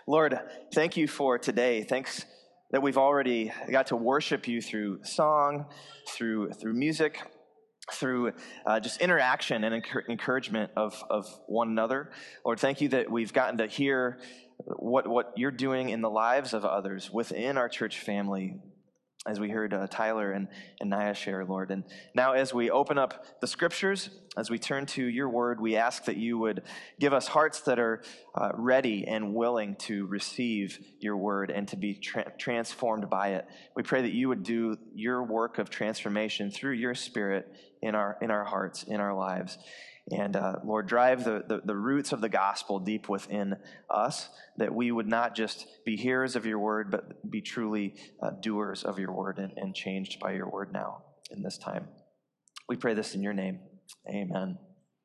Lord, thank you for today. Thanks that we've already got to worship you through song, through music, through just interaction and encouragement of one another. Lord, thank you that we've gotten to hear what you're doing in the lives of others within our church family, as we heard Tyler and Naya share, Lord. And now as we open up the scriptures, as we turn to your word, we ask that you would give us hearts that are ready and willing to receive your word and to be transformed by it. We pray that you would do your work of transformation through your spirit in our hearts, in our lives. And Lord, drive the roots of the gospel deep within us, that we would not just be hearers of your word, but be truly doers of your word and changed by your word now in this time. We pray this in your name. Amen.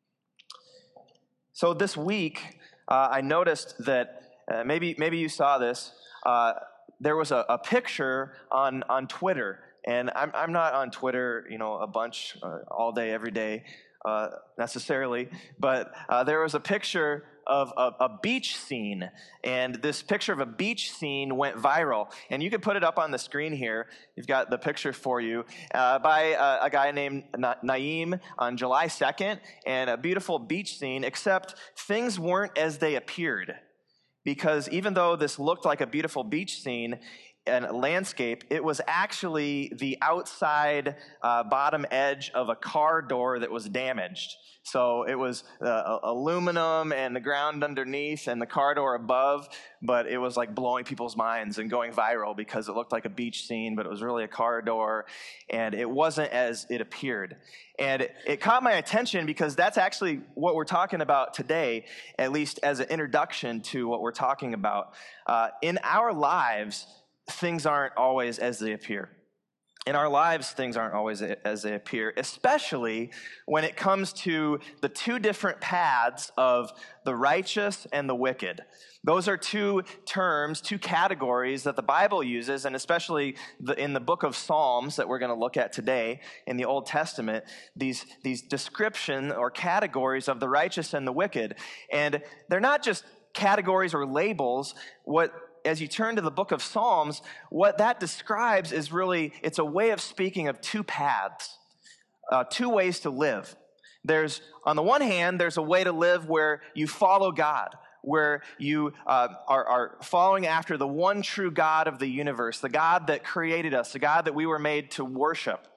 So this week, I noticed that maybe you saw this. There was a picture on Twitter, and I'm not on Twitter, a bunch all day, every day. Necessarily, but there was a picture of a beach scene, and this picture of a beach scene went viral, and you can put it up on the screen here. You've got the picture for you by a guy named Naeem on July 2nd, and a beautiful beach scene, except things weren't as they appeared, because even though this looked like a beautiful beach scene and landscape, it was actually the outside bottom edge of a car door that was damaged. So it was aluminum and the ground underneath and the car door above, but it was like blowing people's minds and going viral because it looked like a beach scene, but it was really a car door, and it wasn't as it appeared. And it caught my attention because that's actually what we're talking about today, at least as an introduction to what we're talking about. In our lives, things aren't always as they appear. In our lives, things aren't always as they appear, especially when it comes to the two different paths of the righteous and the wicked. Those are two terms, two categories that the Bible uses, and especially in the book of Psalms that we're going to look at today in the Old Testament, these description or categories of the righteous and the wicked. And they're not just categories or labels. As you turn to the book of Psalms, what that describes is really, it's a way of speaking of two paths, two ways to live. On the one hand, there's a way to live where you follow God, where you are following after the one true God of the universe, the God that created us, the God that we were made to worship.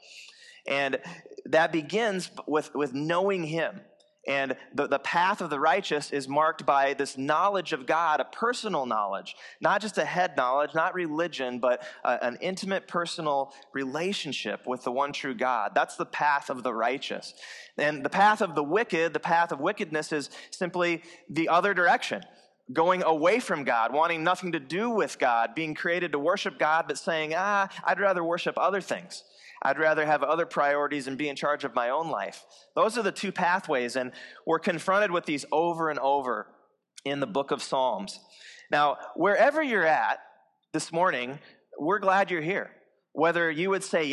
And that begins with knowing him. And the path of the righteous is marked by this knowledge of God, a personal knowledge, not just a head knowledge, not religion, but an intimate personal relationship with the one true God. That's the path of the righteous. And the path of the wicked, the path of wickedness, is simply the other direction. Going away from God, wanting nothing to do with God, being created to worship God, but saying, I'd rather worship other things. I'd rather have other priorities and be in charge of my own life. Those are the two pathways, and we're confronted with these over and over in the book of Psalms. Now, wherever you're at this morning, we're glad you're here. Whether you would say,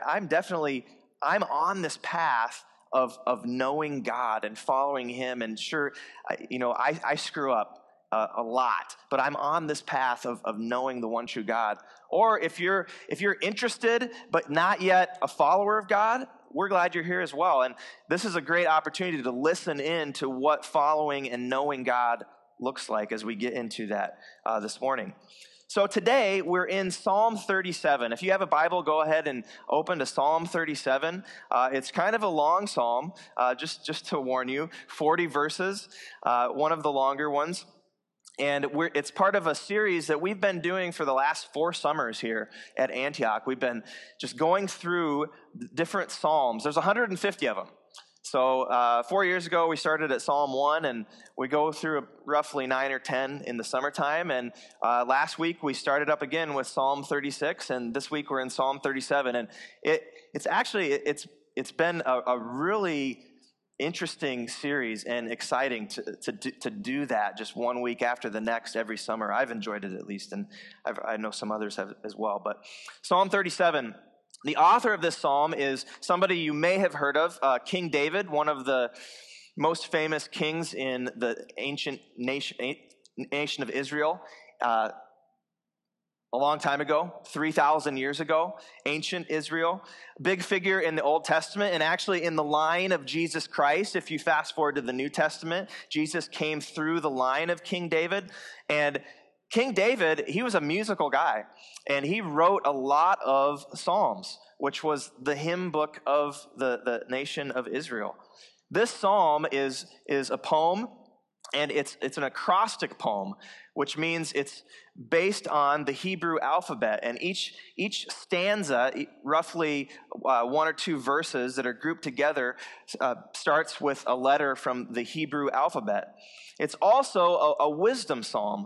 I'm on this path of knowing God and following him, and sure, I screw up a lot, but I'm on this path of knowing the one true God. Or if you're interested but not yet a follower of God, we're glad you're here as well. And this is a great opportunity to listen in to what following and knowing God looks like as we get into that this morning. So today we're in Psalm 37. If you have a Bible, go ahead and open to Psalm 37. It's kind of a long psalm, just to warn you, 40 verses, one of the longer ones. And it's part of a series that we've been doing for the last 4 summers here at Antioch. We've been just going through different psalms. There's 150 of them. So 4 years ago, we started at Psalm 1, and we go through roughly 9 or 10 in the summertime. And last week, we started up again with Psalm 36, and this week we're in Psalm 37. And it's been a really interesting series and exciting to do that just one week after the next every summer. I've enjoyed it at least, and I know some others have as well. But Psalm 37, the author of this psalm is somebody you may have heard of, King David, one of the most famous kings in the ancient nation of Israel a long time ago, 3,000 years ago, ancient Israel, big figure in the Old Testament, and actually in the line of Jesus Christ. If you fast forward to the New Testament, Jesus came through the line of King David, and King David, he was a musical guy, and he wrote a lot of Psalms, which was the hymn book of the nation of Israel. This psalm is a poem, and it's an acrostic poem, which means it's based on the Hebrew alphabet. And each stanza, roughly one or two verses that are grouped together, starts with a letter from the Hebrew alphabet. It's also a wisdom psalm.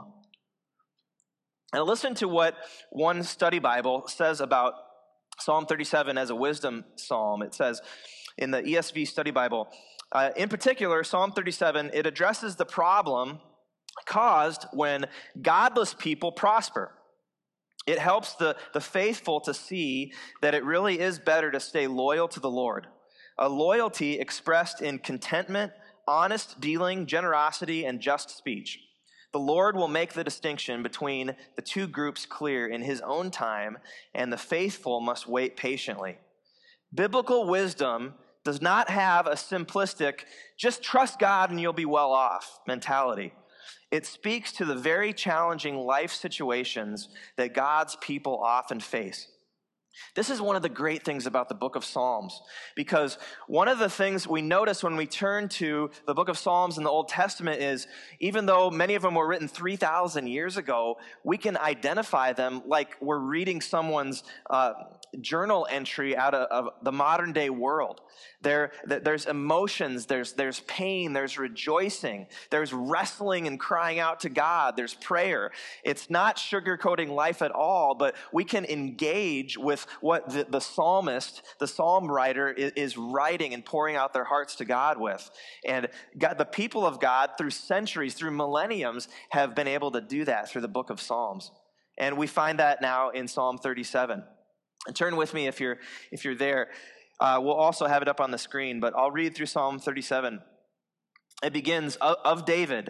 Now listen to what one study Bible says about Psalm 37 as a wisdom psalm. It says in the ESV study Bible, in particular, Psalm 37, it addresses the problem caused when godless people prosper. It helps the faithful to see that it really is better to stay loyal to the Lord. A loyalty expressed in contentment, honest dealing, generosity, and just speech. The Lord will make the distinction between the two groups clear in his own time, and the faithful must wait patiently. Biblical wisdom does not have a simplistic, just trust God and you'll be well off mentality. It speaks to the very challenging life situations that God's people often face. This is one of the great things about the book of Psalms, because one of the things we notice when we turn to the book of Psalms in the Old Testament is, even though many of them were written 3,000 years ago, we can identify them like we're reading someone's journal entry out of the modern day world. There's emotions, there's pain, there's rejoicing, there's wrestling and crying out to God, there's prayer. It's not sugarcoating life at all, but we can engage with what the psalmist, the psalm writer is writing and pouring out their hearts to God with. And God, the people of God through centuries, through millenniums, have been able to do that through the book of Psalms. And we find that now in Psalm 37. And turn with me if you're there. We'll also have it up on the screen, but I'll read through Psalm 37. It begins, of David,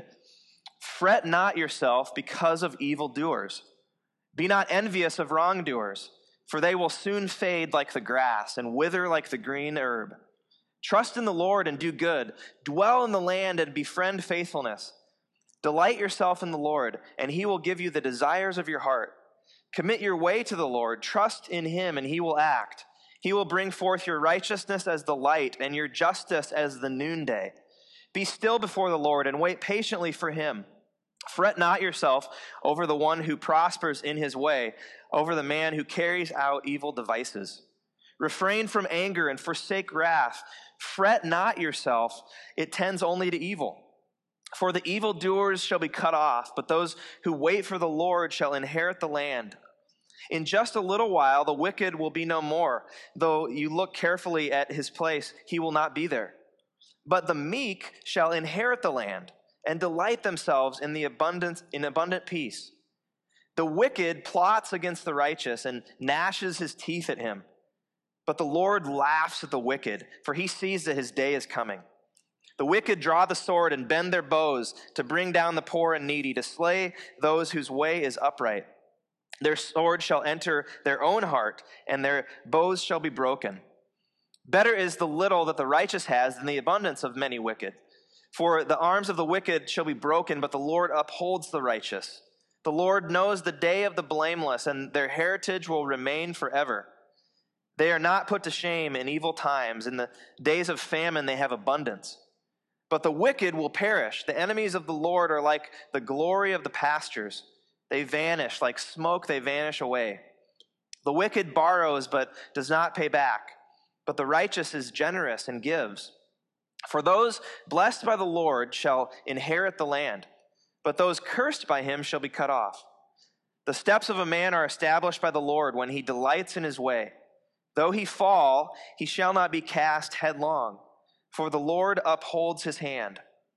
fret not yourself because of evildoers. Be not envious of wrongdoers, for they will soon fade like the grass and wither like the green herb. Trust in the Lord and do good. Dwell in the land and befriend faithfulness. Delight yourself in the Lord, and he will give you the desires of your heart. Commit your way to the Lord. Trust in him, and he will act. He will bring forth your righteousness as the light and your justice as the noonday. Be still before the Lord and wait patiently for him. Fret not yourself over the one who prospers in his way, over the man who carries out evil devices. Refrain from anger and forsake wrath. Fret not yourself, it tends only to evil. For the evildoers shall be cut off, but those who wait for the Lord shall inherit the land. In just a little while, the wicked will be no more. Though you look carefully at his place, he will not be there. But the meek shall inherit the land and delight themselves in abundant peace. The wicked plots against the righteous and gnashes his teeth at him. But the Lord laughs at the wicked, for he sees that his day is coming. The wicked draw the sword and bend their bows to bring down the poor and needy, to slay those whose way is upright. Their sword shall enter their own heart, and their bows shall be broken. Better is the little that the righteous has than the abundance of many wicked. For the arms of the wicked shall be broken, but the Lord upholds the righteous. The Lord knows the day of the blameless, and their heritage will remain forever. They are not put to shame in evil times. In the days of famine they have abundance. But the wicked will perish. The enemies of the Lord are like the glory of the pastures. They vanish like smoke, they vanish away. The wicked borrows but does not pay back, but the righteous is generous and gives. For those blessed by the Lord shall inherit the land, but those cursed by him shall be cut off. The steps of a man are established by the Lord when he delights in his way. Though he fall, he shall not be cast headlong, for the Lord upholds his hand.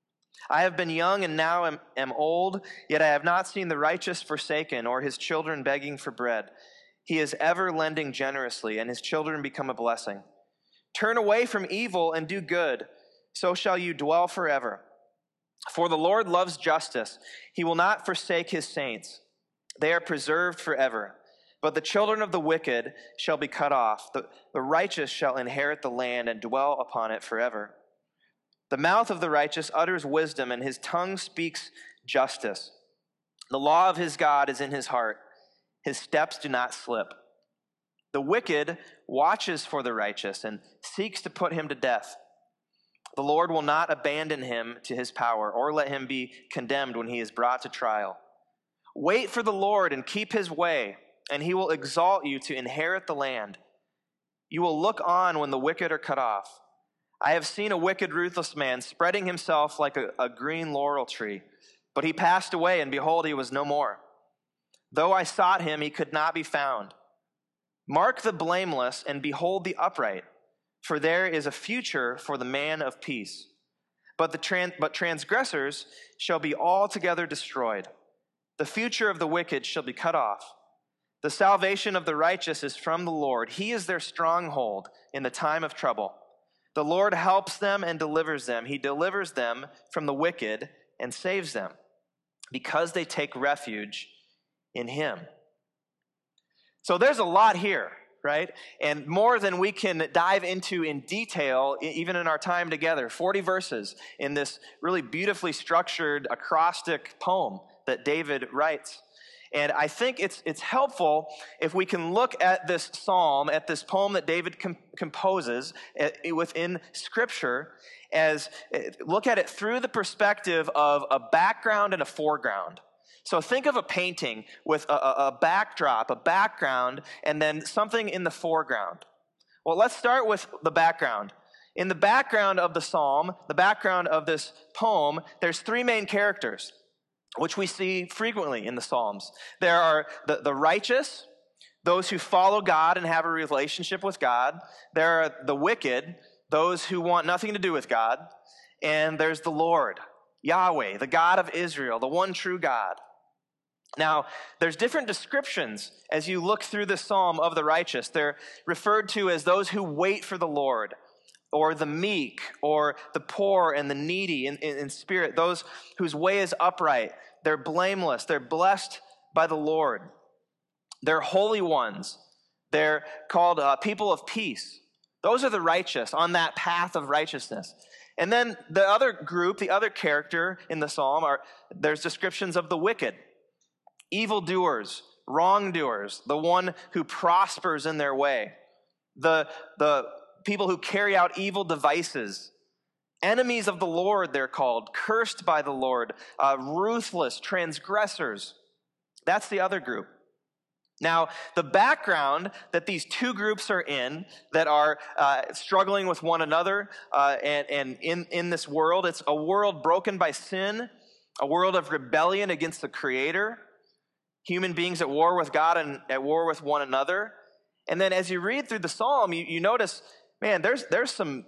I have been young and now am old, yet I have not seen the righteous forsaken or his children begging for bread. He is ever lending generously, and his children become a blessing. Turn away from evil and do good, so shall you dwell forever. For the Lord loves justice. He will not forsake his saints. They are preserved forever. But the children of the wicked shall be cut off. The righteous shall inherit the land and dwell upon it forever. The mouth of the righteous utters wisdom, and his tongue speaks justice. The law of his God is in his heart. His steps do not slip. The wicked watches for the righteous and seeks to put him to death. The Lord will not abandon him to his power or let him be condemned when he is brought to trial. Wait for the Lord and keep his way, and he will exalt you to inherit the land. You will look on when the wicked are cut off. I have seen a wicked, ruthless man spreading himself like a green laurel tree, but he passed away, and behold, he was no more. Though I sought him, he could not be found. Mark the blameless and behold the upright, for there is a future for the man of peace. But transgressors shall be altogether destroyed. The future of the wicked shall be cut off. The salvation of the righteous is from the Lord. He is their stronghold in the time of trouble. The Lord helps them and delivers them. He delivers them from the wicked and saves them, because they take refuge in him. So there's a lot here, right? And more than we can dive into in detail, even in our time together. 40 verses in this really beautifully structured acrostic poem that David writes. And I think it's helpful if we can look at this psalm, at this poem that David composes within Scripture, look at it through the perspective of a background and a foreground. So think of a painting with a backdrop, a background, and then something in the foreground. Well, let's start with the background. In the background of the psalm, the background of this poem, there's three main characters, which we see frequently in the Psalms. There are the righteous, those who follow God and have a relationship with God. There are the wicked, those who want nothing to do with God. And there's the Lord, Yahweh, the God of Israel, the one true God. Now, there's different descriptions as you look through the psalm of the righteous. They're referred to as those who wait for the Lord, or the meek, or the poor and the needy in spirit, those whose way is upright. They're blameless. They're blessed by the Lord. They're holy ones. They're called people of peace. Those are the righteous on that path of righteousness. And then the other group, the other character in the psalm, there's descriptions of the wicked. Evildoers, wrongdoers, the one who prospers in their way, the people who carry out evil devices, enemies of the Lord, they're called, cursed by the Lord, ruthless, transgressors. That's the other group. Now, the background that these two groups are in, that are struggling with one another and in this world, it's a world broken by sin, a world of rebellion against the Creator, human beings at war with God and at war with one another. And then as you read through the psalm, you notice, man, there's some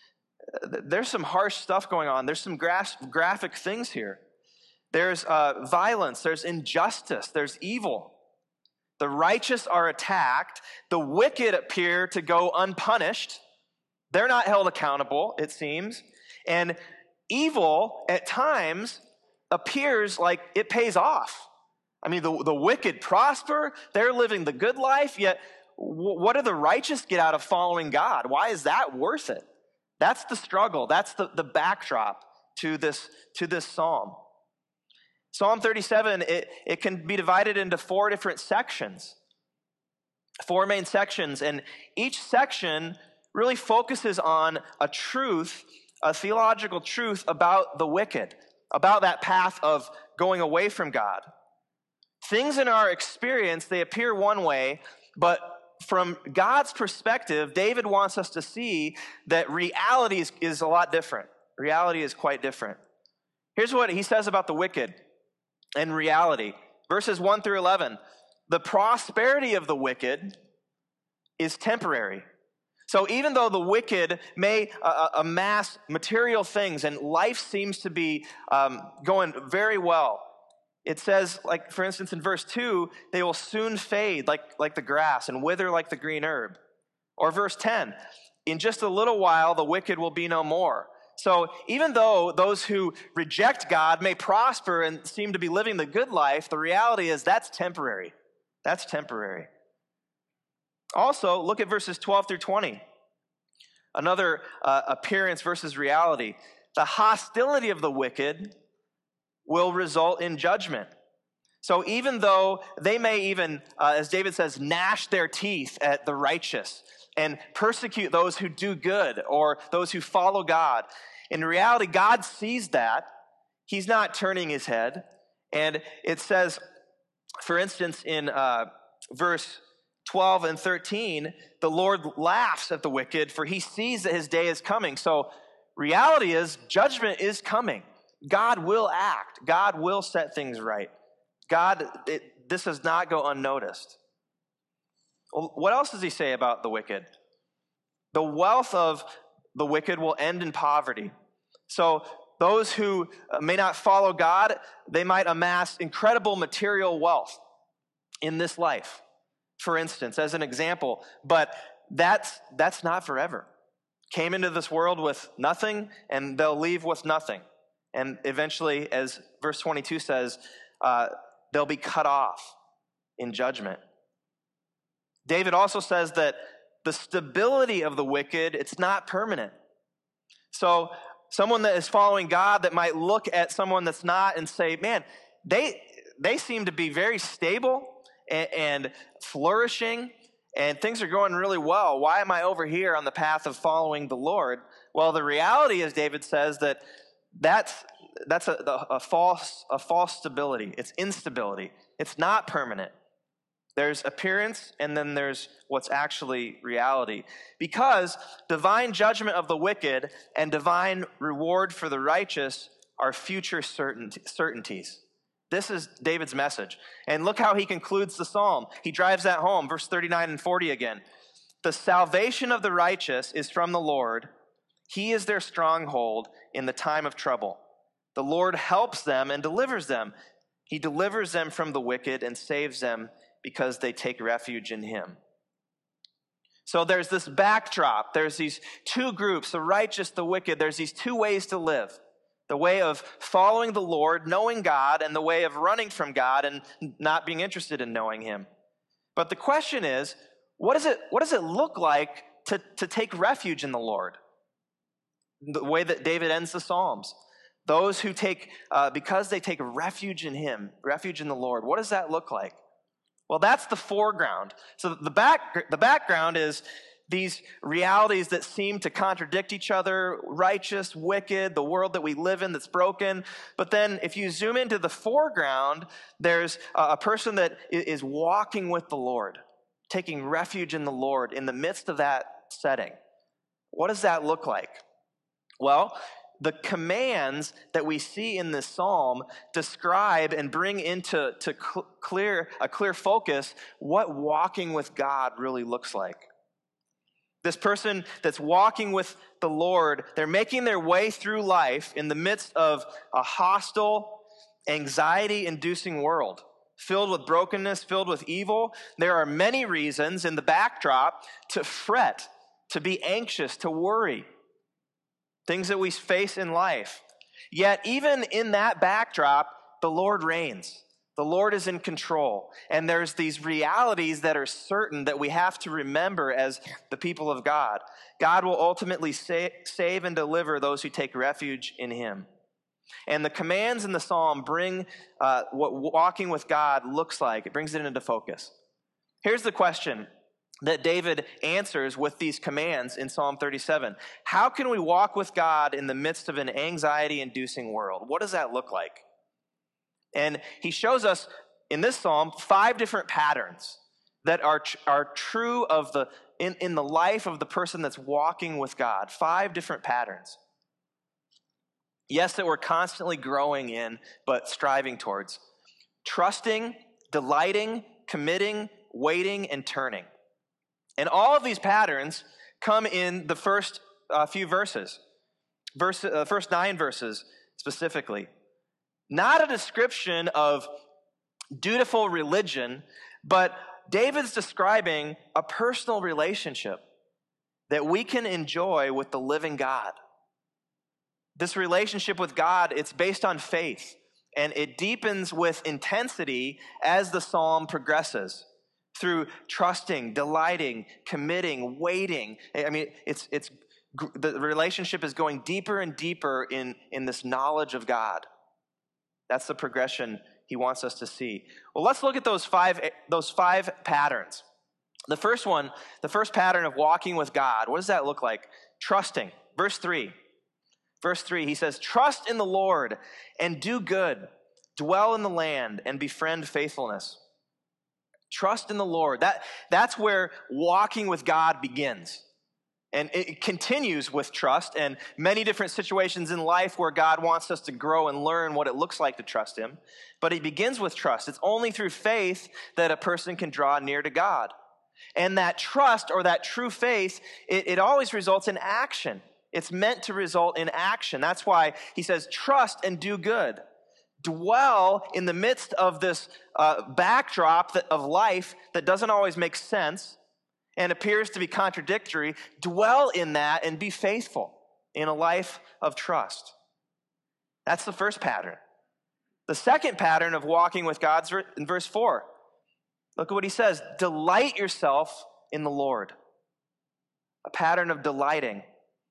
harsh stuff going on. There's some graphic things here. There's violence. There's injustice. There's evil. The righteous are attacked. The wicked appear to go unpunished. They're not held accountable, it seems. And evil, at times, appears like it pays off. I mean, the wicked prosper. They're living the good life, yet what do the righteous get out of following God? Why is that worth it? That's the struggle. That's the backdrop to this psalm. Psalm 37, it can be divided into four different sections, four main sections, and each section really focuses on a truth, a theological truth about the wicked, about that path of going away from God. Things in our experience, they appear one way, but from God's perspective, David wants us to see that reality is a lot different. Reality is quite different. Here's what he says about the wicked and reality. Verses 1 through 11. The prosperity of the wicked is temporary. So even though the wicked may amass material things and life seems to be going very well, it says, like, for instance, in verse 2, they will soon fade like the grass and wither like the green herb. Or verse 10, in just a little while, the wicked will be no more. So even though those who reject God may prosper and seem to be living the good life, the reality is that's temporary. That's temporary. Also, look at verses 12 through 20. Another appearance versus reality. The hostility of the wicked will result in judgment. So even though they may even, as David says, gnash their teeth at the righteous and persecute those who do good or those who follow God, in reality, God sees that. He's not turning his head. And it says, for instance, in verse 12 and 13, the Lord laughs at the wicked, for he sees that his day is coming. So reality is judgment is coming. God will act. God will set things right. This does not go unnoticed. Well, what else does he say about the wicked? The wealth of the wicked will end in poverty. So those who may not follow God, they might amass incredible material wealth in this life, for instance, as an example. But that's not forever. Came into this world with nothing, and they'll leave with nothing. And eventually, as verse 22 says, they'll be cut off in judgment. David also says that the stability of the wicked, it's not permanent. So someone that is following God that might look at someone that's not and say, man, they seem to be very stable and flourishing, and things are going really well. Why am I over here on the path of following the Lord? Well, the reality is, David says, that's a false stability. It's instability. It's not permanent. There's appearance, and then there's what's actually reality. Because divine judgment of the wicked and divine reward for the righteous are future certainties. This is David's message. And look how he concludes the psalm. He drives that home, verse 39 and 40 again. The salvation of the righteous is from the Lord. He is their stronghold in the time of trouble. The Lord helps them and delivers them. He delivers them from the wicked and saves them because they take refuge in him. So there's this backdrop. There's these two groups, the righteous, the wicked. There's these two ways to live. The way of following the Lord, knowing God, and the way of running from God and not being interested in knowing him. But the question is, what does it look like to take refuge in the Lord? The way that David ends the Psalms. Those who take, because they take refuge in him, refuge in the Lord, what does that look like? Well, that's the foreground. So the background is these realities that seem to contradict each other, righteous, wicked, the world that we live in that's broken. But then if you zoom into the foreground, there's a person that is walking with the Lord, taking refuge in the Lord in the midst of that setting. What does that look like? Well, the commands that we see in this psalm describe and bring into a clear focus what walking with God really looks like. This person that's walking with the Lord, they're making their way through life in the midst of a hostile, anxiety-inducing world, filled with brokenness, filled with evil. There are many reasons in the backdrop to fret, to be anxious, to worry. Things that we face in life. Yet even in that backdrop, the Lord reigns. The Lord is in control. And there's these realities that are certain that we have to remember as the people of God. God will ultimately save and deliver those who take refuge in him. And the commands in the psalm bring what walking with God looks like. It brings it into focus. Here's the question that David answers with these commands in Psalm 37. How can we walk with God in the midst of an anxiety-inducing world? What does that look like? And he shows us in this psalm 5 different patterns that are true of in the life of the person that's walking with God. 5 different patterns. Yes, that we're constantly growing in, but striving towards. Trusting, delighting, committing, waiting, and turning. And all of these patterns come in the first few verses. First 9 verses specifically. Not a description of dutiful religion, but David's describing a personal relationship that we can enjoy with the living God. This relationship with God, it's based on faith, and it deepens with intensity as the psalm progresses through trusting, delighting, committing, waiting. I mean, the relationship is going deeper and deeper in this knowledge of God. That's the progression he wants us to see. Well, let's look at those five patterns. The first pattern of walking with God, what does that look like? Trusting. Verse 3, he says, trust in the Lord and do good. Dwell in the land and befriend faithfulness. Trust in the Lord. That's where walking with God begins. And it continues with trust and many different situations in life where God wants us to grow and learn what it looks like to trust him. But it begins with trust. It's only through faith that a person can draw near to God. And that trust or that true faith, it always results in action. It's meant to result in action. That's why he says, trust and do good. Dwell in the midst of this backdrop of life that doesn't always make sense and appears to be contradictory. Dwell in that and be faithful in a life of trust. That's the first pattern. The second pattern of walking with God's in verse 4. Look at what he says. Delight yourself in the Lord. A pattern of delighting.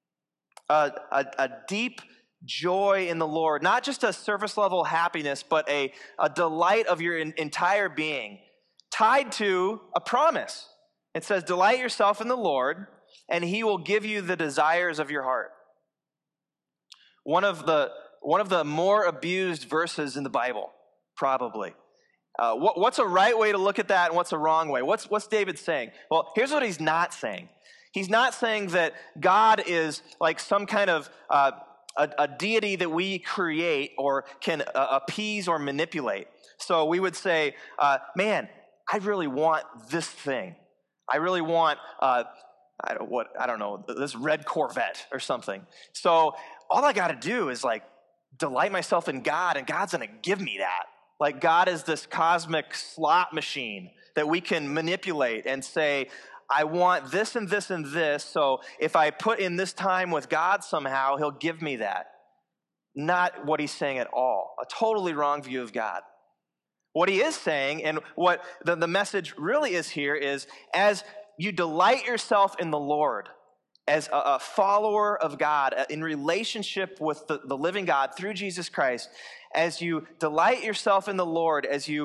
A deep joy in the Lord. Not just a surface level happiness, but a delight of your entire being. Tied to a promise. It says, delight yourself in the Lord, and he will give you the desires of your heart. One of the more abused verses in the Bible, probably. What's a right way to look at that, and what's a wrong way? What's David saying? Well, here's what he's not saying. He's not saying that God is like some kind of a deity that we create or can appease or manipulate. So we would say, man, I really want this thing. I really want, I don't know, this red Corvette or something. So all I got to do is like delight myself in God, and God's going to give me that. Like God is this cosmic slot machine that we can manipulate and say, I want this and this and this, so if I put in this time with God somehow, he'll give me that. Not what he's saying at all. A totally wrong view of God. What he is saying, and what the message really is here, is as you delight yourself in the Lord, as a follower of God, in relationship with the living God through Jesus Christ, as you delight yourself in the Lord, as you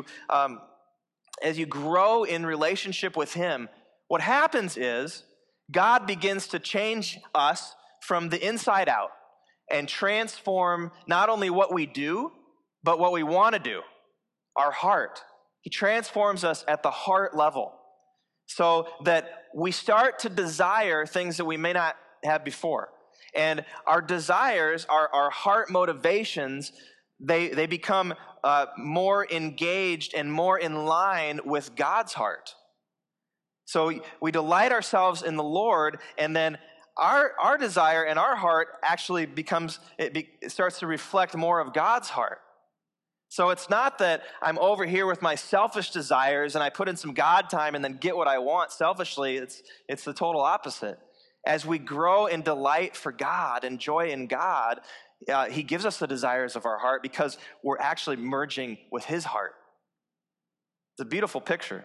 grow in relationship with him, what happens is God begins to change us from the inside out and transform not only what we do, but what we want to do. Our heart. He transforms us at the heart level so that we start to desire things that we may not have before. And our desires, our heart motivations, they become more engaged and more in line with God's heart. So we delight ourselves in the Lord, and then our desire and our heart actually starts to reflect more of God's heart. So it's not that I'm over here with my selfish desires and I put in some God time and then get what I want selfishly. It's the total opposite. As we grow in delight for God and joy in God, he gives us the desires of our heart because we're actually merging with his heart. It's a beautiful picture.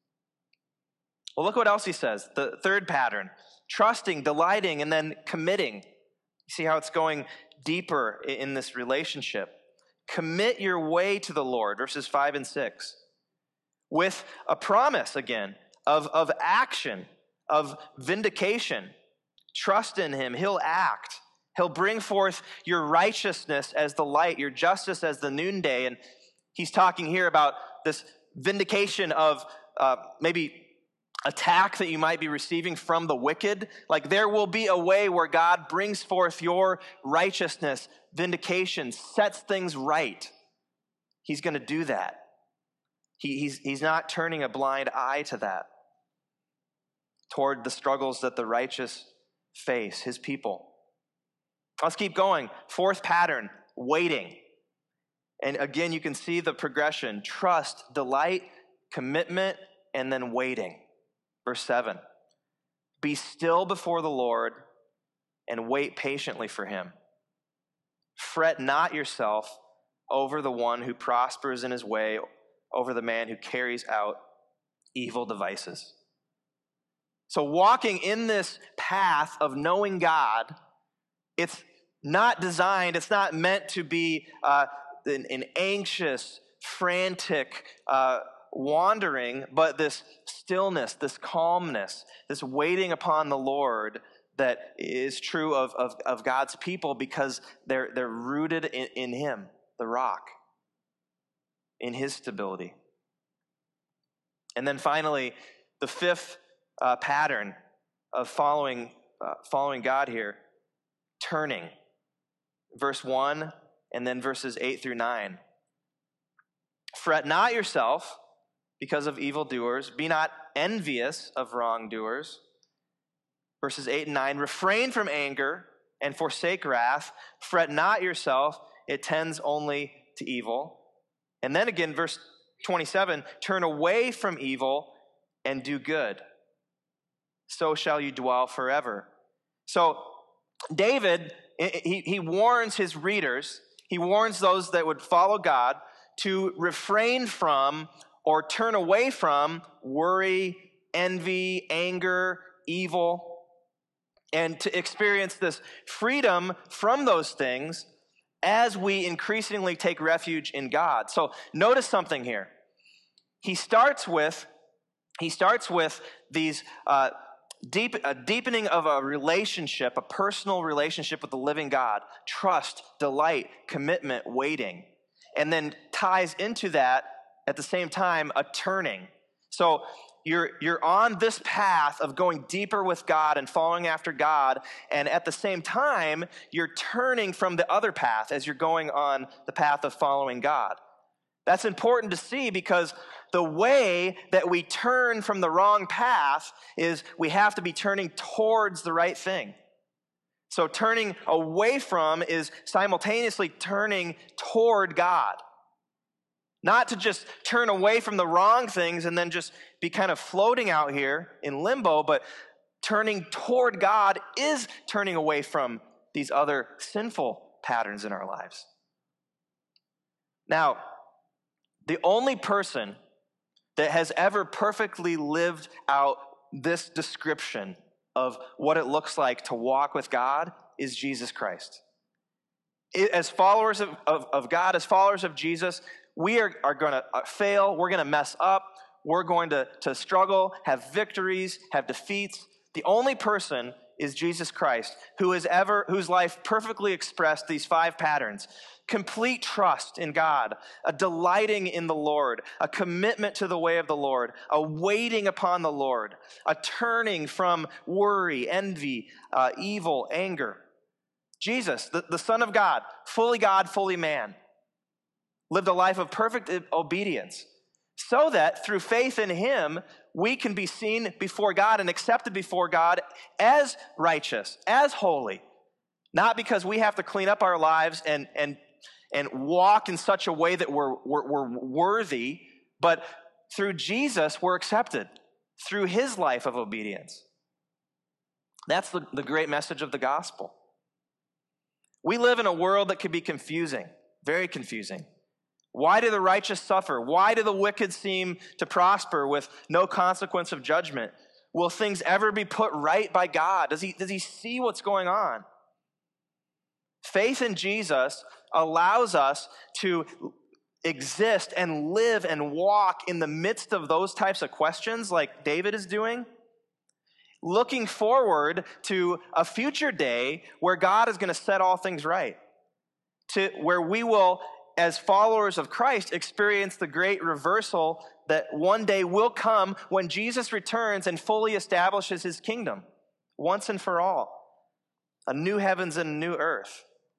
Well, look what else he says. The third pattern, trusting, delighting, and then committing. You see how it's going deeper in this relationship. Commit your way to the Lord, verses 5 and 6, with a promise again of action, of vindication. Trust in him. He'll act. He'll bring forth your righteousness as the light, your justice as the noonday. And he's talking here about this vindication of maybe attack that you might be receiving from the wicked. Like there will be a way where God brings forth your righteousness, vindication, sets things right. He's going to do that. He's not turning a blind eye to that, toward the struggles that the righteous face, his people. Let's keep going. Fourth pattern, waiting. And again, you can see the progression. Trust, delight, commitment, and then waiting. Verse 7, be still before the Lord and wait patiently for him. Fret not yourself over the one who prospers in his way, over the man who carries out evil devices. So walking in this path of knowing God, it's not designed, it's not meant to be an anxious, frantic wandering, but this stillness, this calmness, this waiting upon the Lord that is true of God's people because they're rooted in him, the rock, in his stability. And then finally, the fifth pattern of following God here, turning. Verse 1 and then verses 8 through 9. Fret not yourself because of evildoers. Be not envious of wrongdoers. Verses 8 and 9. Refrain from anger and forsake wrath. Fret not yourself. It tends only to evil. And then again, verse 27. Turn away from evil and do good. So shall you dwell forever. So David, he warns his readers, he warns those that would follow God to refrain from or turn away from worry, envy, anger, evil, and to experience this freedom from those things as we increasingly take refuge in God. So notice something here. He starts with these a deepening of a relationship, a personal relationship with the living God, trust, delight, commitment, waiting, and then ties into that at the same time a turning. So you're on this path of going deeper with God and following after God, and at the same time you're turning from the other path as you're going on the path of following God. That's important to see because the way that we turn from the wrong path is we have to be turning towards the right thing. So turning away from is simultaneously turning toward God. Not to just turn away from the wrong things and then just be kind of floating out here in limbo, but turning toward God is turning away from these other sinful patterns in our lives. Now, the only person that has ever perfectly lived out this description of what it looks like to walk with God is Jesus Christ. As followers of God, as followers of Jesus, we are going to fail, we're going to mess up, we're going to struggle, have victories, have defeats. The only person is Jesus Christ, whose life perfectly expressed these 5 patterns. Complete trust in God, a delighting in the Lord, a commitment to the way of the Lord, a waiting upon the Lord, a turning from worry, envy, evil, anger. Jesus, the Son of God, fully man, lived a life of perfect obedience so that through faith in him, we can be seen before God and accepted before God as righteous, as holy, not because we have to clean up our lives and walk in such a way that we're worthy, but through Jesus, we're accepted through his life of obedience. That's the great message of the gospel. We live in a world that can be confusing, very confusing. Why do the righteous suffer? Why do the wicked seem to prosper with no consequence of judgment? Will things ever be put right by God? Does he see what's going on? Faith in Jesus allows us to exist and live and walk in the midst of those types of questions like David is doing, looking forward to a future day where God is going to set all things right, to where we will, as followers of Christ, experience the great reversal that one day will come when Jesus returns and fully establishes his kingdom once and for all. A new heavens and a new earth.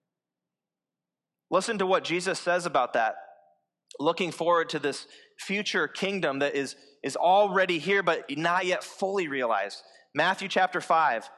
Listen to what Jesus says about that. Looking forward to this future kingdom that is already here but not yet fully realized. Matthew chapter 5.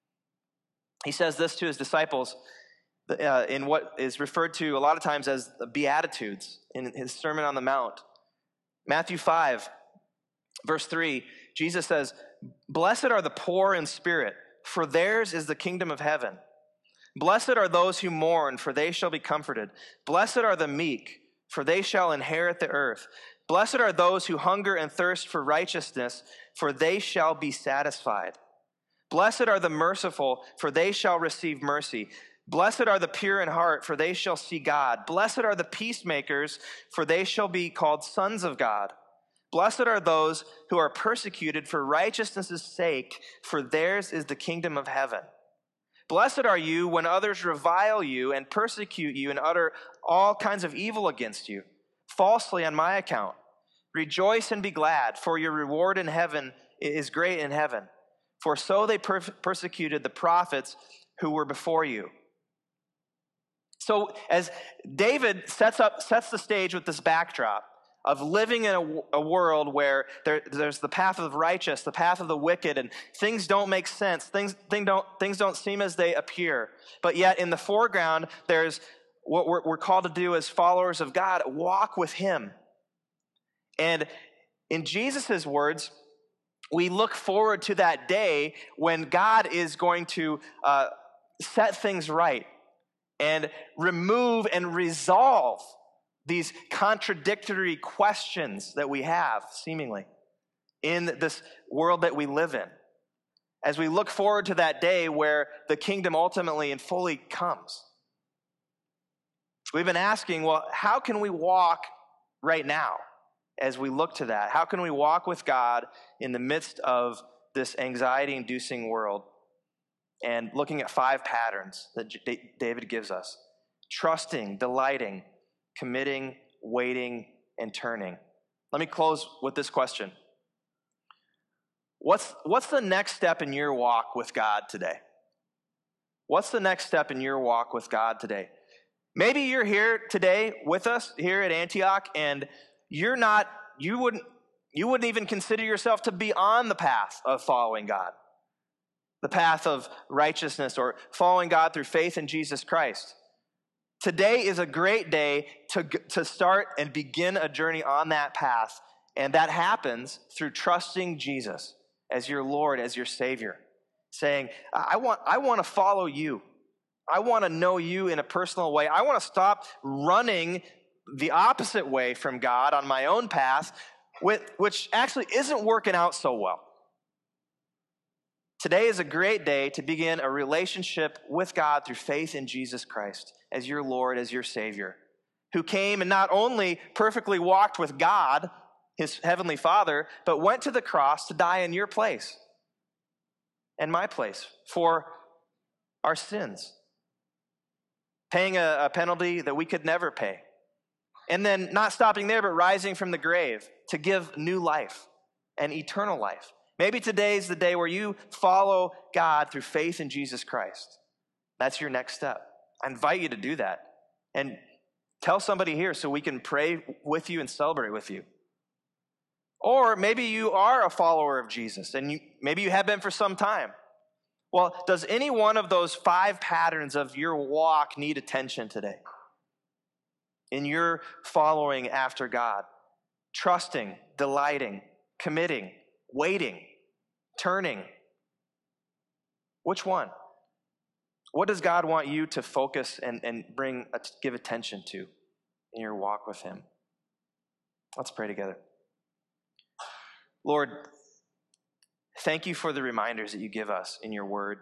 He says this to his disciples in what is referred to a lot of times as the Beatitudes in his Sermon on the Mount. Matthew 5, verse 3, Jesus says, "Blessed are the poor in spirit, for theirs is the kingdom of heaven. Blessed are those who mourn, for they shall be comforted. Blessed are the meek, for they shall inherit the earth. Blessed are those who hunger and thirst for righteousness, for they shall be satisfied. Blessed are the merciful, for they shall receive mercy. Blessed are the pure in heart, for they shall see God. Blessed are the peacemakers, for they shall be called sons of God. Blessed are those who are persecuted for righteousness' sake, for theirs is the kingdom of heaven. Blessed are you when others revile you and persecute you and utter all kinds of evil against you, falsely on my account. Rejoice and be glad, for your reward in heaven is great in heaven. For so they persecuted the prophets who were before you. So as David sets the stage with this backdrop of living in a world where there's the path of the righteous, the path of the wicked, and things don't make sense. Things don't seem as they appear. But yet in the foreground, there's what we're called to do as followers of God, walk with him. And in Jesus' words, we look forward to that day when God is going to set things right and remove and resolve these contradictory questions that we have, seemingly, in this world that we live in. As we look forward to that day where the kingdom ultimately and fully comes. We've been asking, well, how can we walk right now as we look to that? How can we walk with God in the midst of this anxiety-inducing world? And looking at 5 patterns that David gives us. Trusting, delighting, committing, waiting, and turning. Let me close with this question. What's the next step in your walk with God today? What's the next step in your walk with God today? Maybe you're here today with us here at Antioch, and you wouldn't even consider yourself to be on the path of following God, the path of righteousness, or following God through faith in Jesus Christ. Today is a great day to start and begin a journey on that path, and that happens through trusting Jesus as your Lord, as your Savior, saying, I want to follow you. I want to know you in a personal way. I want to stop running the opposite way from God on my own path, which actually isn't working out so well. Today is a great day to begin a relationship with God through faith in Jesus Christ as your Lord, as your Savior, who came and not only perfectly walked with God, his heavenly Father, but went to the cross to die in your place and my place for our sins, paying a penalty that we could never pay. And then not stopping there, but rising from the grave to give new life and eternal life. Maybe today's the day where you follow God through faith in Jesus Christ. That's your next step. I invite you to do that. And tell somebody here so we can pray with you and celebrate with you. Or maybe you are a follower of Jesus, and maybe you have been for some time. Well, does any one of those 5 patterns of your walk need attention today? In your following after God, trusting, delighting, committing, waiting, turning. Which one? What does God want you to focus and give attention to in your walk with him? Let's pray together. Lord, thank you for the reminders that you give us in your word.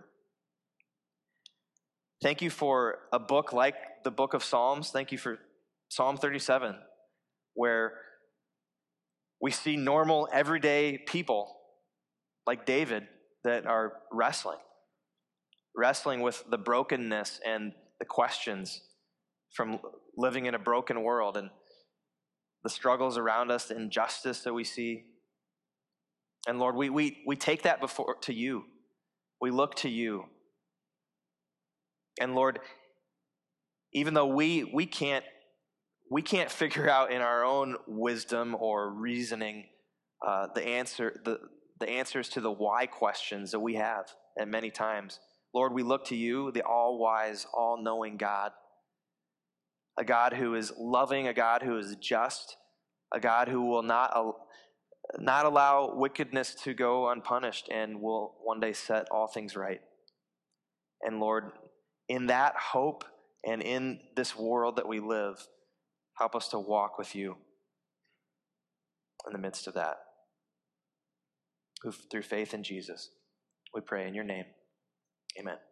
Thank you for a book like the book of Psalms. Thank you for Psalm 37, where we see normal, everyday people like David that are wrestling with the brokenness and the questions from living in a broken world and the struggles around us, the injustice that we see. And Lord, we take that to you. We look to you. And Lord, even though we can't figure out in our own wisdom or reasoning the answers to the why questions that we have at many times. Lord, we look to you, the all-wise, all-knowing God, a God who is loving, a God who is just, a God who will not allow wickedness to go unpunished and will one day set all things right. And Lord, in that hope and in this world that we live, help us to walk with you in the midst of that. Through faith in Jesus, we pray in your name. Amen.